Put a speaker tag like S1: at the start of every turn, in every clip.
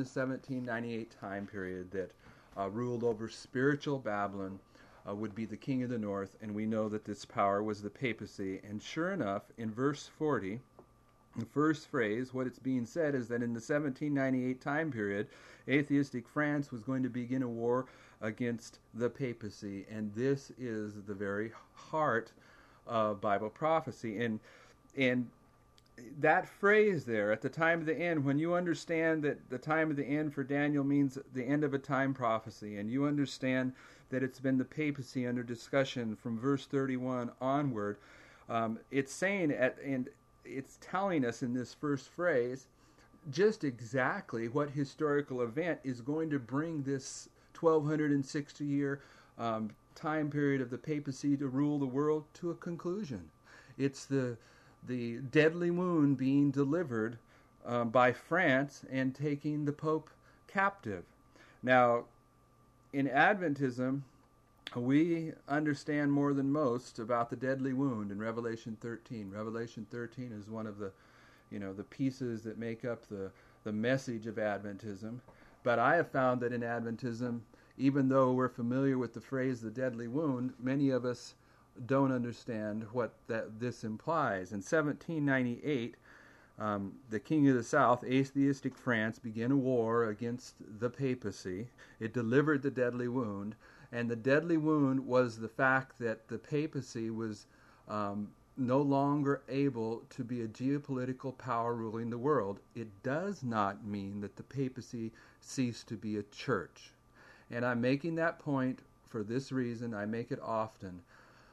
S1: the 1798 time period that ruled over spiritual Babylon would be the king of the north, and we know that this power was the papacy. And sure enough, in verse 40, the first phrase, what it's being said is that in the 1798 time period, atheistic France was going to begin a war against the papacy, and this is the very heart of Bible prophecy. And that phrase there, at the time of the end, when you understand that the time of the end for Daniel means the end of a time prophecy, and you understand that it's been the papacy under discussion from verse 31 onward, it's saying and it's telling us in this first phrase just exactly what historical event is going to bring this 1260-year time period of the papacy to rule the world to a conclusion. It's the deadly wound being delivered by France and taking the Pope captive. Now, in Adventism, we understand more than most about the deadly wound in Revelation 13. Revelation 13 is one of the pieces that make up the message of Adventism. But I have found that in Adventism, even though we're familiar with the phrase the deadly wound, many of us don't understand what this implies. In 1798, the King of the South, atheistic France, began a war against the papacy. It delivered the deadly wound, and the deadly wound was the fact that the papacy was no longer able to be a geopolitical power ruling the world. It does not mean that the papacy ceased to be a church. And I'm making that point for this reason. I make it often.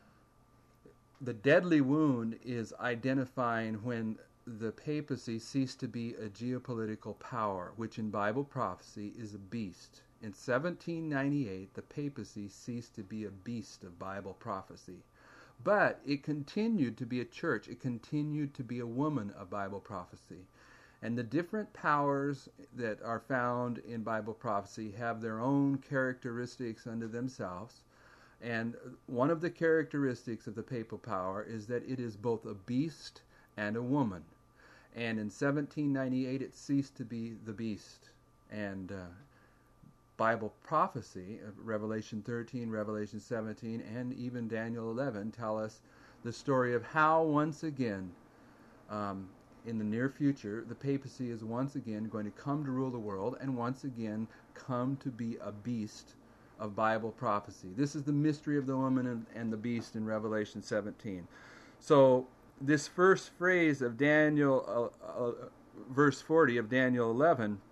S1: The deadly wound is identifying when the papacy ceased to be a geopolitical power, which in Bible prophecy is a beast. In 1798, the papacy ceased to be a beast of Bible prophecy. But it continued to be a church. It continued to be a woman of Bible prophecy. And the different powers that are found in Bible prophecy have their own characteristics unto themselves. And one of the characteristics of the papal power is that it is both a beast and a woman. And in 1798, it ceased to be the beast. And Bible prophecy, Revelation 13, Revelation 17, and even Daniel 11 tell us the story of how once again, in the near future, the papacy is once again going to come to rule the world and once again come to be a beast of Bible prophecy. This is the mystery of the woman and the beast in Revelation 17. So this first phrase of Daniel, verse 40 of Daniel 11,